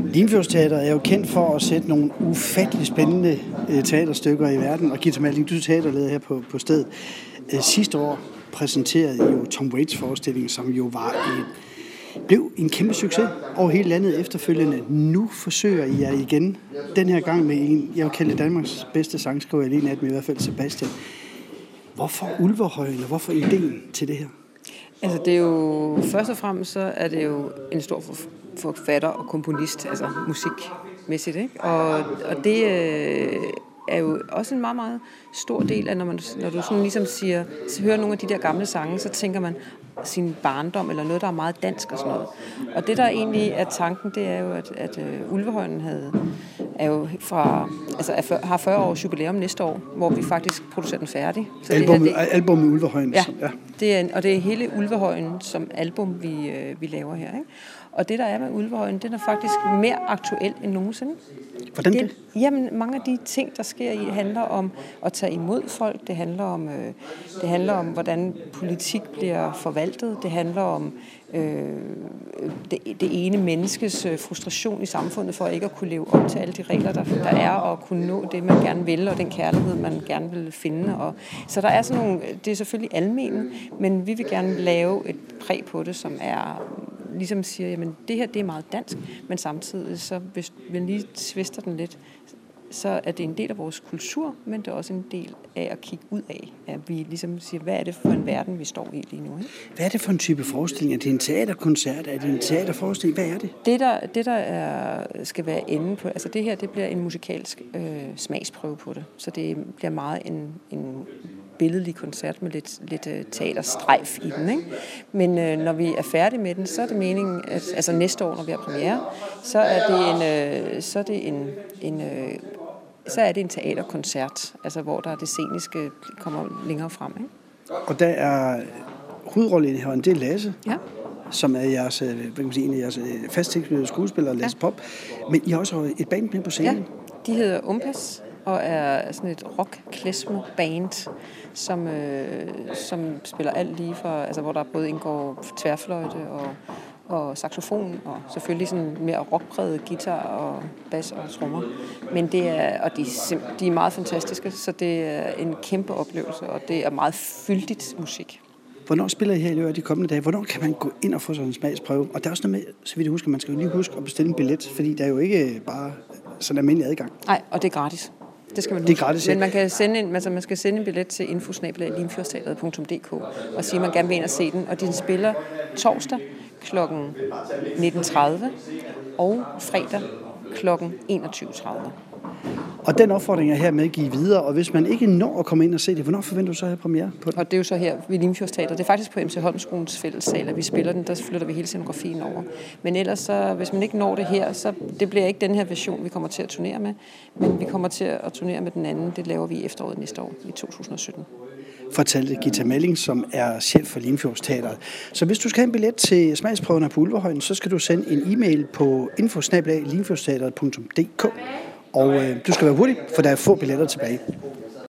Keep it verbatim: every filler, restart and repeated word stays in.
Limfjordsteatret er jo kendt for at sætte nogle ufattelig spændende øh, teaterstykker i verden, og Githa Malling, du er teaterleder her på, på stedet. Øh, sidste år præsenterede I jo Tom Waits forestilling, som jo var en, blev en kæmpe succes over hele landet efterfølgende. Nu forsøger I jer igen, den her gang med en, jeg vil kalde det Danmarks bedste sangskriver, alene af dem i hvert fald, Sebastian. Hvorfor Ulvehøjen, og hvorfor ideen til det her? Altså det er jo, først og fremmest så er det jo en stor forfatter og komponist, altså musikmæssigt, ikke? Og, og det øh, er jo også en meget, meget stor del af, når, man, når du sådan ligesom siger, hører nogle af de der gamle sange, så tænker man sin barndom, eller noget, der er meget dansk og sådan noget. Og det, der egentlig er tanken, det er jo, at, at uh, Ulvehøjen havde, er jo fra, altså er, har fyrre års jubilæum næste år, hvor vi faktisk producerer den færdig. Så album, det her, det, album med Ulvehøjen. Ja, ja. Det er, og det er hele Ulvehøjen som album, vi, øh, vi laver her, ikke? Og det, der er med Ulvehøjen, det er faktisk mere aktuelt end nogensinde. Hvordan det? det? Jamen, mange af de ting, der sker i, handler om at tage imod folk. Det handler om, øh, det handler om hvordan politik bliver forvaltet. Det handler om øh, det, det ene menneskes øh, frustration i samfundet for ikke at kunne leve op til alle de regler, der, der er, og kunne nå det, man gerne vil, og den kærlighed, man gerne vil finde. Og, så der er sådan nogle, det er selvfølgelig almen, men vi vil gerne lave et præg på det, som er ligesom siger, jamen det her, det er meget dansk, men samtidig, så hvis vi lige twister den lidt, så er det en del af vores kultur, men det er også en del af at kigge ud af, at vi ligesom siger, hvad er det for en verden, vi står i lige nu? Ikke? Hvad er det for en type forestilling? Er det en teaterkoncert? Er det en teaterforestilling? Hvad er det? Det, der, det, der er, skal være enden på, altså det her, det bliver en musikalsk øh, smagsprøve på det, så det bliver meget en, en billedlig koncert med lidt, lidt uh, teaterstrejf i den, ikke? Men øh, når vi er færdige med den, så er det meningen, at altså næste år, når vi har premiere, så er det en, øh, så er det en, en øh, så er det en teaterkoncert, altså hvor der det sceniske kommer længere frem, ikke? Og der er hovedrollen, det er Lasse, ja. Som er jeres, hvad kan man sige, en af jeres fasttilknyttede skuespillere, Lasse ja. Pop, men I har også et band med på scenen. Ja, de hedder Umpas, og er sådan et rock-klezmer-band, som, øh, som spiller alt lige fra, altså hvor der både indgår tværfløjte og, og saxofon, og selvfølgelig sådan mere rockpræget guitar og bas og trommer. Men det er, og de, de er meget fantastiske, så det er en kæmpe oplevelse, og det er meget fyldigt musik. Hvornår spiller I her i løbet af de kommende dage? Hvornår kan man gå ind og få sådan en smagsprøve? Og der er også noget med, så vidt jeg husker, man skal jo lige huske at bestille en billet, fordi der er jo ikke bare sådan almindelig adgang. Nej, og det er gratis. Det skal man det er gratis, ja. Men man kan sende en, altså man skal sende en billet til info snabel-a limfjordsteatret punktum d k og sige, at man gerne vil ind og se den. Og den spiller torsdag klokken nitten tredive og fredag klokken enogtyve tredive. Og den opfordring er hermed at give videre, og hvis man ikke når at komme ind og se det, hvornår forventer du så at have premiere på det? Og det er jo så her ved Limfjordsteatret. Det er faktisk på M C Holmskolens fællessal, at vi spiller den. Der flytter vi hele scenografien over. Men ellers, så, hvis man ikke når det her, så det bliver ikke den her version, vi kommer til at turnere med. Men vi kommer til at turnere med den anden. Det laver vi i efteråret næste år, i to tusind og sytten. Fortalte Githa Malling, som er chef for Limfjordsteatret. Så hvis du skal have en billet til smagsprøverne på Ulvehøjen, så skal du sende en e-mail på info snabel-a limfjordsteatret punktum d k. Og øh, du skal være hurtig, for der er få billetter tilbage.